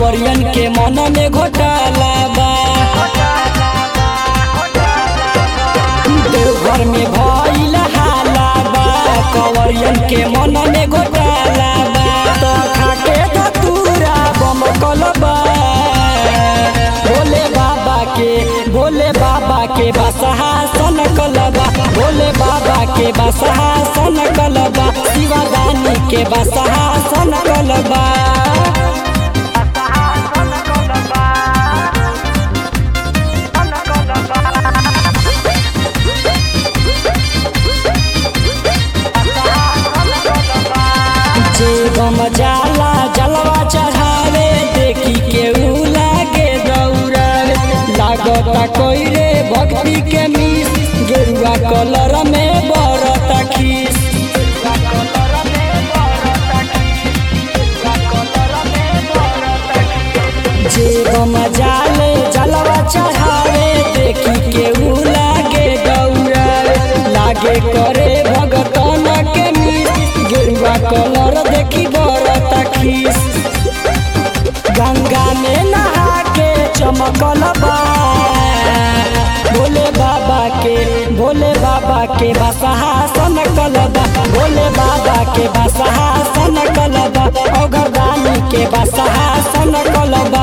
कंवरियन के मन में घोटाला बा। देवघर में भइल हाला बा, कंवरियन के मन में घोटाला बा। तो खाके धतूरा बमकल बा, भोले बाबा के बसहा सन कलबा, भोले बाबा के बसहा सन कलबा, शिवदानी के बसहा सन कलबा। जे गम जाला जलवा चढ़ावे, देखी के ऊ लागे दौड़ावे। लागता कोई रे भक्ति के मीस, गेरुआ कलर में बरता खीस। जे गम जाले जलवा चढ़ावे, देखी के ऊ लागे दौड़ावे। लागे करे भगतन के मीस, गेरुआ कलर देखी बरता खीस। गंगा में नहा के चमकल बा, भोले बाबा के बसहा सन कलबा, भोले बाबा के बसहा सन कलबा, औघरदानी के बसहा सन कलबा।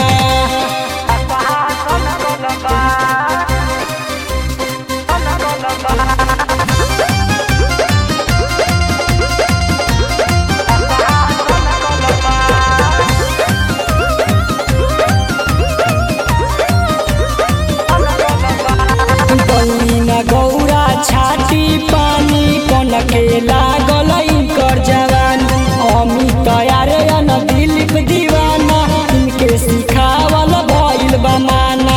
गौरा छाती पानी कन के लागल कर जवान, अमित यारे न दिलीप दीवाना, इनके सिखावल भइल बा माना।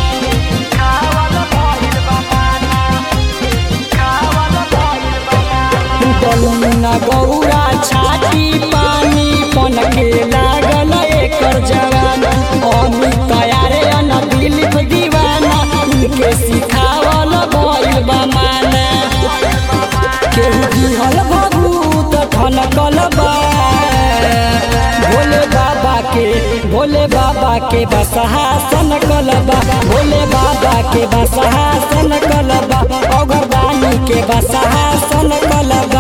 गौरा छाती पानी कन के लागल कर जवान, अमित यारे न दिलीप दीवाना, इनके सिखावल भइल बा माना। केहू दिहल भभूत ठनकल बा, भोले बाबा के बसहा सन कलबा, भोले बाबा के बसहा सन कलबा, औघरदानी के बसहा सन कलबा।